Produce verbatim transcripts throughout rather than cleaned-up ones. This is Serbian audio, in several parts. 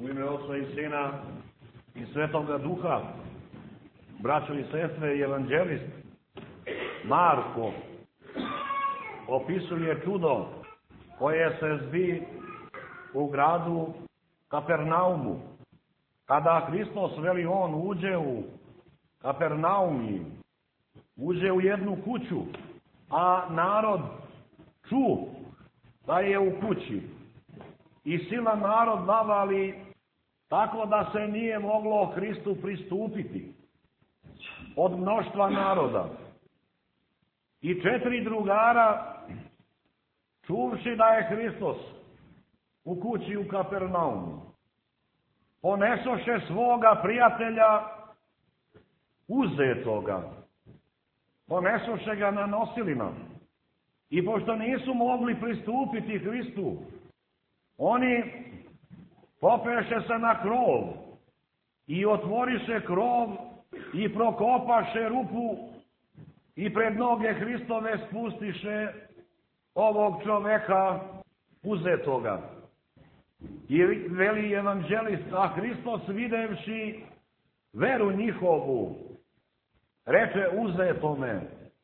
U ime Oca i Sina i Svetoga Duha, braćo i sestre, evanđelist Marko opisuje čudo koje se zbi u gradu Kapernaumu. Kada Hristos, veli on, uđe u Kapernaum i uđe u jednu kuću, a narod ču da je u kući i silan narod navali tako da se nije moglo Hristu pristupiti od mnoštva naroda. I četiri drugara, čuvši da je Hristos u kući u Kapernaumu, ponesoše svoga prijatelja uzetoga, ponesoše ga na nosilima. I pošto nisu mogli pristupiti Hristu, oni popeše se na krov i otvoriše krov i prokopaše rupu i pred noge Hristove spustiše ovog čoveka uzetoga. I veli evanđelist, a Hristos videvši veru njihovu, reče uzetome: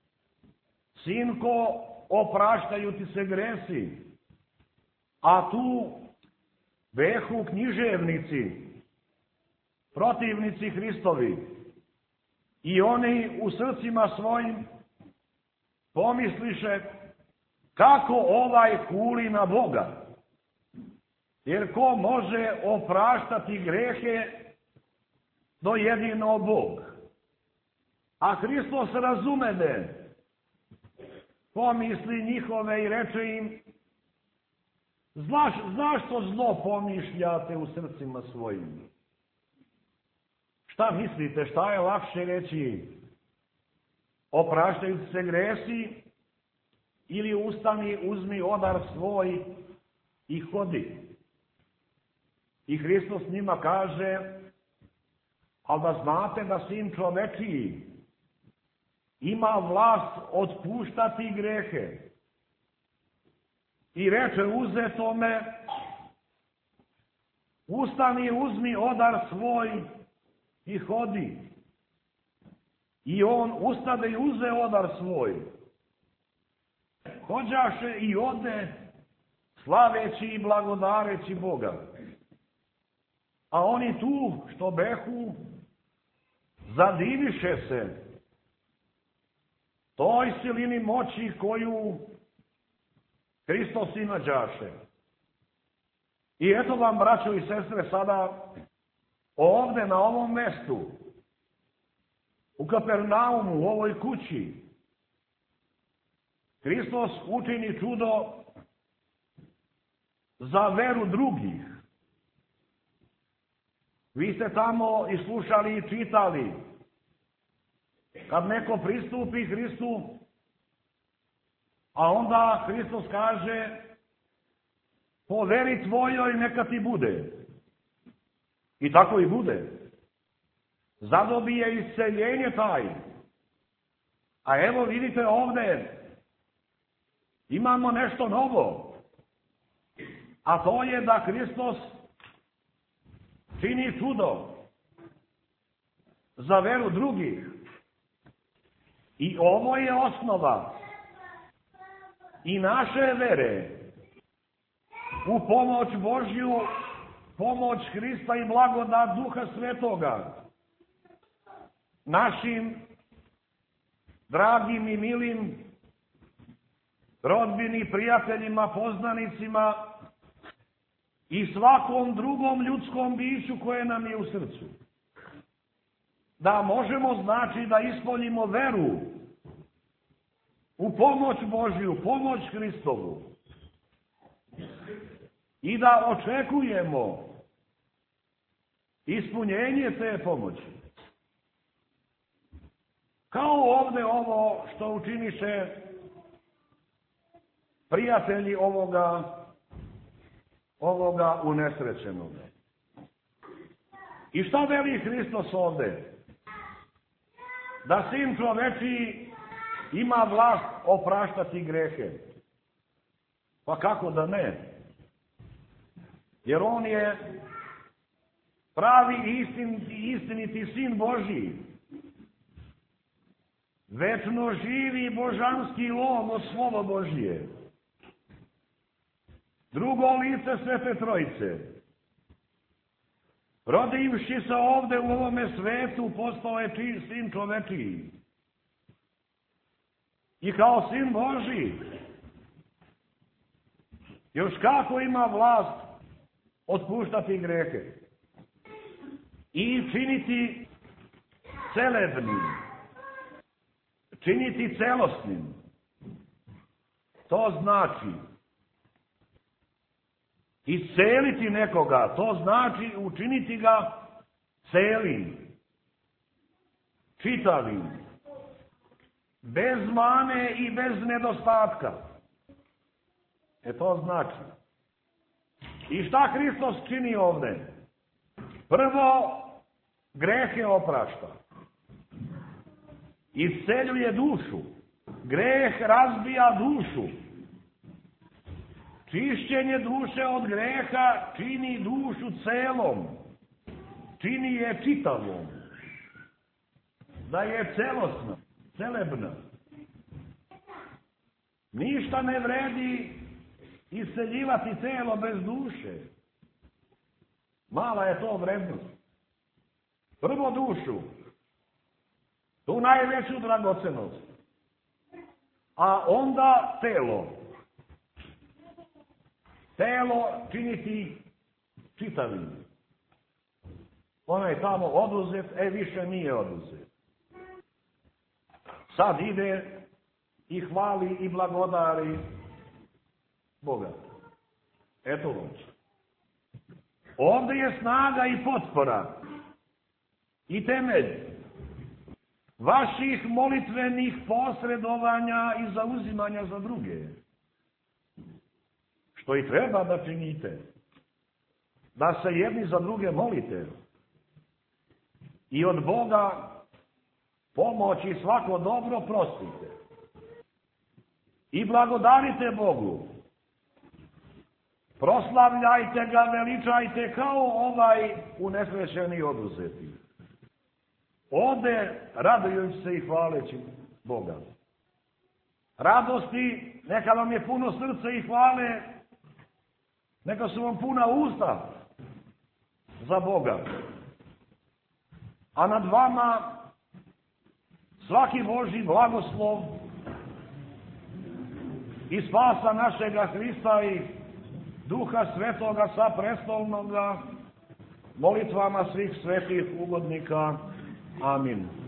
sinko, opraštaju ti se gresi. A tu behu književnici, protivnici Hristovi, i oni u srcima svojim pomisliše kako ovaj kuli na Boga, jer ko može opraštati grehe do jedino Bog. A Hristos razumede pomisli njihove i reče im: Znaš, zašto zlo pomišljate u srcima svojim? Šta mislite, šta je lakše reći? Opraštaju se gresi ili ustani, uzmi odar svoj i hodi? I Hristos njima kaže: ali da znate da Sin čovečiji ima vlast otpuštati grehe. I reče uzetome: ustani, uzmi odar svoj i hodi. I on ustade i uze odar svoj. Hođaše i ode, slaveći i blagodareći Boga. A oni tu, što behu, zadiviše se toj silini moći koju Hristos imađaše. I eto vam, braćo i sestre, sada ovde na ovom mestu, u Kapernaumu, u ovoj kući, Hristos učini čudo za veru drugih. Vi ste tamo i slušali i čitali. Kad neko pristupi Hristu, a onda Hristos kaže: po veri tvojoj neka ti bude. I tako i bude. Zadobije isceljenje taj. A evo vidite ovde, imamo nešto novo. A to je da Hristos čini čudo za veru drugih. I ovo je osnova i naše vere u pomoć Božju, pomoć Hrista i blagodat Duha Svetoga našim dragim i milim rodbini, prijateljima, poznanicima i svakom drugom ljudskom biću koje nam je u srcu. Da možemo, znači, da ispoljimo veru u pomoć Božju, pomoć Hristovu i da očekujemo ispunjenje te pomoći. Kao ovde ovo što učiniše prijatelji ovoga, ovoga unesrećenoga. I šta veli Hristos ovde? Da Sin čovečiji ima vlast opraštati grehe. Pa kako da ne? Jer on je pravi istiniti, istiniti Sin Božji, večno živi božanski logos, Slovo Božje, drugo lice Svete Trojice, rodivši se ovde u ovome svetu, postao je čiji Sin čovečiji. I kao Sin Božji, još kako ima vlast otpuštati grehe i činiti celebnim, činiti celosnim. To znači isceliti nekoga, to znači učiniti ga celim, čitavim, bez mane i bez nedostatka. E to znači. I šta Hristos čini ovde? Prvo, grehe oprašta. Isceljuje dušu. Greh razbija dušu. Čišćenje duše od greha čini dušu celom. Čini je čitavom. Da je celosna, celebna. Ništa ne vredi isceljivati telo bez duše. Mala je to vrednost. Prvo dušu, tu najveću dragocenost, a onda telo. Telo činiti čitavim. Onaj tamo oduzet, e više nije oduzet. Sad ide i hvali i blagodari Boga. Eto loče. Ovdje je snaga i potpora i temelj vaših molitvenih posredovanja i zauzimanja za druge. Što i treba da činite. Da se jedni za druge molite. I od Boga pomoć i svako dobro prostite. I blagodarite Bogu. Proslavljajte ga, veličajte kao ovaj unesrećeni oduzeti. Ode radujući se i hvaleći Boga. Radosti, neka vam je puno srce i hvale, neka su vam puna usta za Boga. A nad vama svaki Božji blagoslov i spasa našega Hrista i Duha Svetoga sa prestolnoga, molitvama svih svetih ugodnika. Amin.